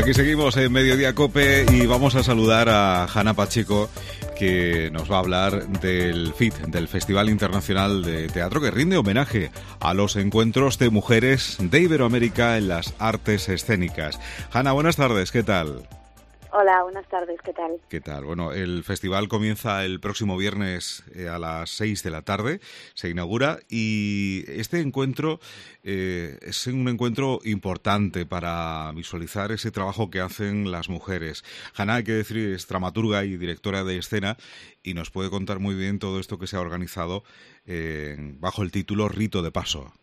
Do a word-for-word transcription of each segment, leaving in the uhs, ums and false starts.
Aquí seguimos en Mediodía Cope y vamos a saludar a Hanna Pacheco, que nos va a hablar del F I T, del Festival Internacional de Teatro, que rinde homenaje a los encuentros de mujeres de Iberoamérica en las artes escénicas. Hanna, buenas tardes, ¿qué tal? Hola, buenas tardes, ¿qué tal? ¿Qué tal? Bueno, el festival comienza el próximo viernes eh, a las seis de la tarde, se inaugura, y este encuentro eh, es un encuentro importante para visualizar ese trabajo que hacen las mujeres. Hanna, hay que decir, es dramaturga y directora de escena y nos puede contar muy bien todo esto que se ha organizado eh, bajo el título Rito de Paso.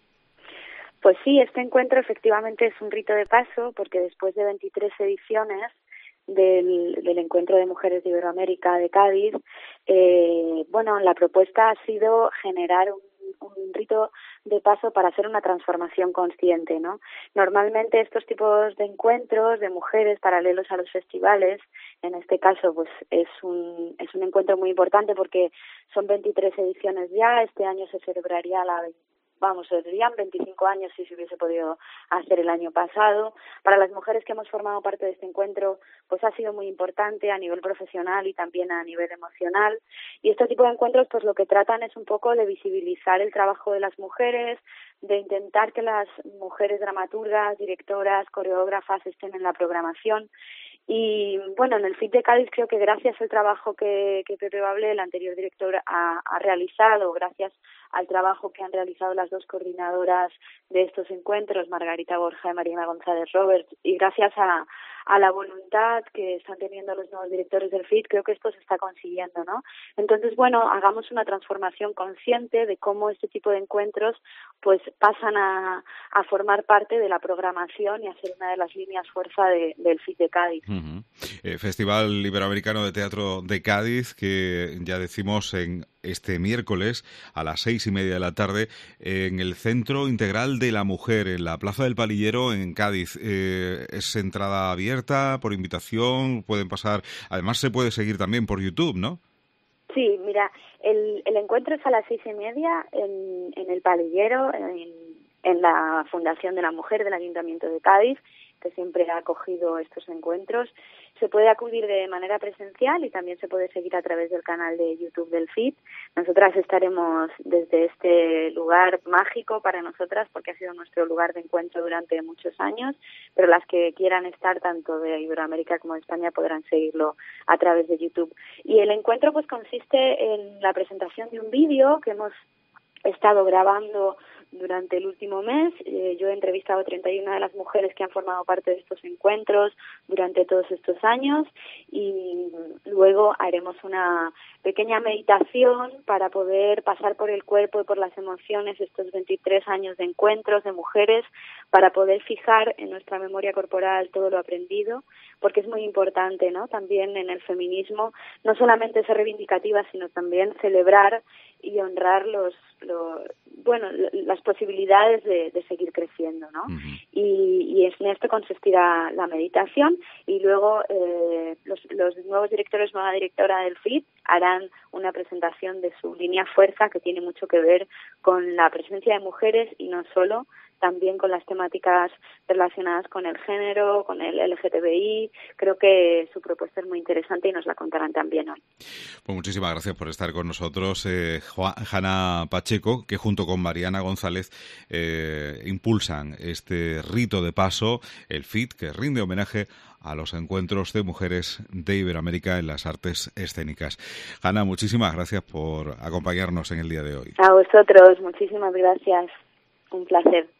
Pues sí, este encuentro efectivamente es un rito de paso porque después de veintitrés ediciones Del, del Encuentro de Mujeres de Iberoamérica de Cádiz, eh, bueno, la propuesta ha sido generar un, un rito de paso para hacer una transformación consciente, ¿no? Normalmente estos tipos de encuentros de mujeres paralelos a los festivales, en este caso pues es un, es un encuentro muy importante porque son veintitrés ediciones ya, este año se celebraría la Vamos, serían veinticinco años si se hubiese podido hacer el año pasado. Para las mujeres que hemos formado parte de este encuentro, pues ha sido muy importante a nivel profesional y también a nivel emocional. Y este tipo de encuentros, pues lo que tratan es un poco de visibilizar el trabajo de las mujeres, de intentar que las mujeres dramaturgas, directoras, coreógrafas estén en la programación. Y bueno, en el F I T de Cádiz creo que gracias al trabajo que, que Pepe Bable, el anterior director, ha, ha realizado, gracias al trabajo que han realizado las dos coordinadoras de estos encuentros, Margarita Borja y Mariana González Roberts, y gracias a, a la voluntad que están teniendo los nuevos directores del F I T, creo que esto se está consiguiendo, ¿no? Entonces, bueno, hagamos una transformación consciente de cómo este tipo de encuentros pues pasan a, a formar parte de la programación y a ser una de las líneas fuerza de, del F I T de Cádiz. Uh-huh. Eh, Festival Iberoamericano de Teatro de Cádiz, que ya decimos en este miércoles a las seis y media de la tarde en el Centro Integral de la Mujer, en la Plaza del Palillero, en Cádiz. Eh, es entrada abierta, por invitación, pueden pasar. Además se puede seguir también por YouTube, ¿no? Sí, mira, el, el encuentro es a las seis y media en, en el Palillero, en, en la Fundación de la Mujer del Ayuntamiento de Cádiz, que siempre ha acogido estos encuentros. Se puede acudir de manera presencial y también se puede seguir a través del canal de YouTube del F I T. Nosotras estaremos desde este lugar mágico para nosotras porque ha sido nuestro lugar de encuentro durante muchos años, pero las que quieran estar tanto de Iberoamérica como de España podrán seguirlo a través de YouTube. Y el encuentro pues consiste en la presentación de un vídeo que hemos estado grabando durante el último mes. Eh, yo he entrevistado a treinta y una de las mujeres que han formado parte de estos encuentros durante todos estos años y luego haremos una pequeña meditación para poder pasar por el cuerpo y por las emociones estos veintitrés años de encuentros de mujeres, para poder fijar en nuestra memoria corporal todo lo aprendido, porque es muy importante, ¿no? También en el feminismo no solamente ser reivindicativa, sino también celebrar y honrar los, los bueno, las posibilidades de, de seguir creciendo, ¿no? Uh-huh. Y, y en esto consistirá la meditación y luego eh, los, los nuevos directores, nueva directora del F I T harán una presentación de su línea fuerza que tiene mucho que ver con la presencia de mujeres y no solo, también con las temáticas relacionadas con el género, con el L G T B I. Creo que su propuesta es muy interesante y nos la contarán también hoy. Pues muchísimas gracias por estar con nosotros, eh, Hanna Pacheco, que junto con Mariana González eh, impulsan este rito de paso, el F I T, que rinde homenaje a los encuentros de mujeres de Iberoamérica en las artes escénicas. Hanna, muchísimas gracias por acompañarnos en el día de hoy. A vosotros, muchísimas gracias. Un placer.